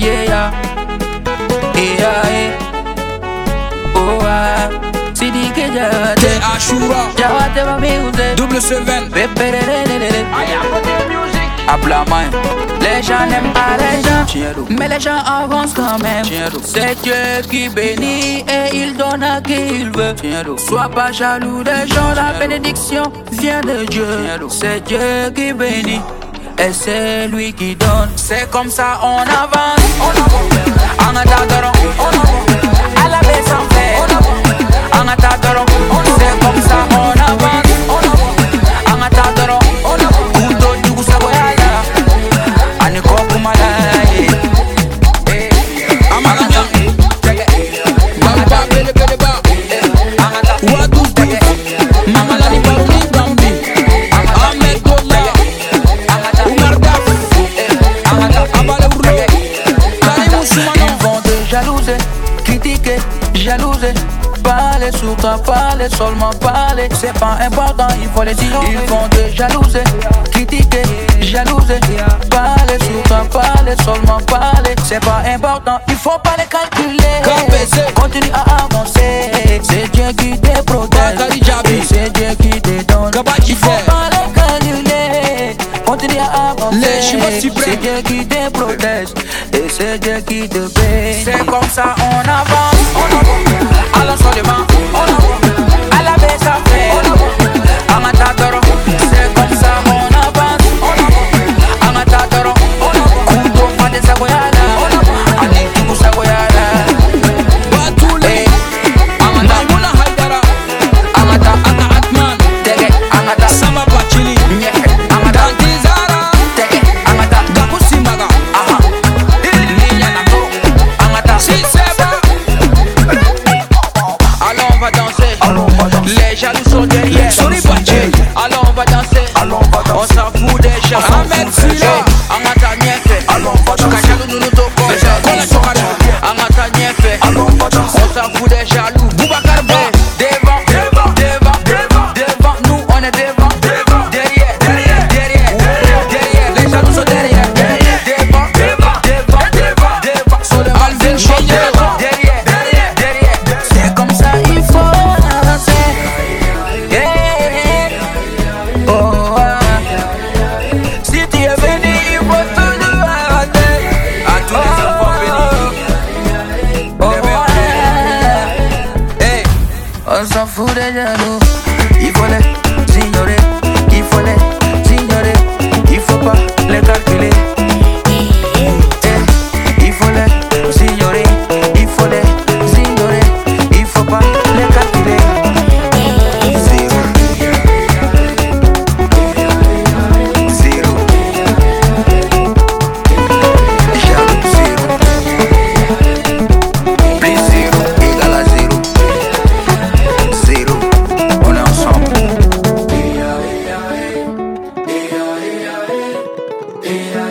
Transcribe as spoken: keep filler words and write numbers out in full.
yeah, yeah. Yeah, yeah. Oh, ah. Sidi que ya T'es Ashura, ya te va music. double seven. Habla main. Les gens n'aiment pas les gens, mais les gens avancent quand même. C'est Dieu qui bénit et il donne à qui il veut. Sois pas jaloux des gens, la bénédiction vient de Dieu. C'est Dieu qui bénit et c'est lui qui donne. C'est comme ça on avance. En attendant, à la baisse en fait. En attendant, c'est comme ça on avance. En attendant, couteau du goût saboyada. Ani koku malai. Amagana, Bamba bele bele ba. Wadu di, Mamala ni baruni Gambi. Ahmed Gola, Umar Daf, Abale Urlo, Karim Soumano. Ils vont te jalouser, critiquer, jalouser. Parler sur toi, parler, seulement parler. C'est pas important, il faut les dire. Ils vont te jalouser, critiquer, jalouser. Parler sur toi, parler, seulement parler. C'est pas important, il faut pas les calculer. Continue à avancer, c'est Dieu qui te protège. Et c'est Dieu qui te donne. Il faut pas les calculer. Continue à avancer, c'est Dieu qui te protège. Et c'est Dieu qui te paie. C'est comme ça on avance, on avance. Allons seulement, à la baisse à faire. Amatadoro, c'est comme ça on avance. Amatadoro, couteau pas de saboyada. Ani tuku saboyada. Batule, Maimuna Haidara, Amata, Aka Atman, Tege, Amata, Sama Bachili, Nyefe, Amata, Dantizara, Tege, Amata, Gakusimbaga, Aha, Niyanato, Amata, Si Seba. allons on va danser. Les jaloux sont derrière. Sorry Bachi, Allons on va danser. On s'en fout des gens. Ahmed Silla, Amata Nyefe. Kachalou nous nous toko. Kola Chokara, Amata Nyefe. On s'en fout des jaloux. Boubacar Ba, Devant, devant, devant, devant, devant. Nous on est devant. Derrière, derrière, derrière, derrière. Les jaloux sont derrière. Devant, devant, devant, devant, devant. Sur le Alvin Chaudier, derrière, derrière, derrière. C'est comme ça il faut avancer. Yeah. Oh, ah. Si tu es venu, il faut toujours arrêter. À tous les enfants bénis. Oh, ah. Hey. On s'en fout des jaloux. Il faut les ignorer. Il faut les ignorer. Il faut pas les calculer. Eh, il faut les ignorer. Il faut les ignorer. Il faut pas les calculer. Zéro. Zéro. Jaloux zéro. Plus zéro égale à zéro. Zéro. On est ensemble.